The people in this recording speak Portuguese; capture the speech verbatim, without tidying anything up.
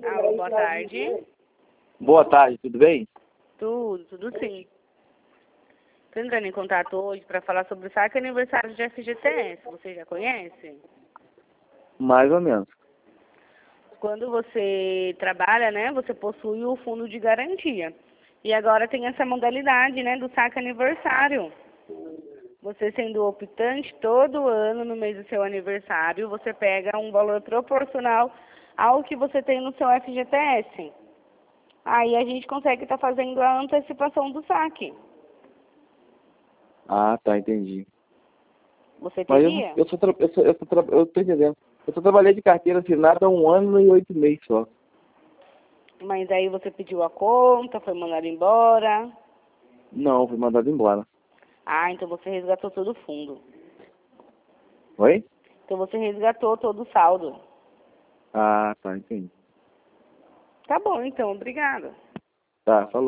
Alô, boa tarde. Boa tarde, tudo bem? Tudo, tudo sim. Estou entrando em contato hoje para falar sobre o saque aniversário de F G T S. Você já conhece? Mais ou menos. Quando você trabalha, né, você possui o fundo de garantia. E agora tem essa modalidade, né, do saque aniversário. Você sendo optante, todo ano, no mês do seu aniversário, você pega um valor proporcional ao que você tem no seu F G T S. Aí a gente consegue estar fazendo a antecipação do saque. Ah, tá, entendi. Você Mas eu, teria? eu, só tra- eu, só, eu, só tra- eu tô entendendo. Eu só trabalhei de carteira assinada há um ano e oito meses só. Mas aí você pediu a conta, foi mandado embora. Não, fui mandado embora. Ah, então você resgatou todo o fundo. Oi? Então você resgatou todo o saldo. Ah, tá, entendi. Tá bom, então, obrigada. Tá, falou.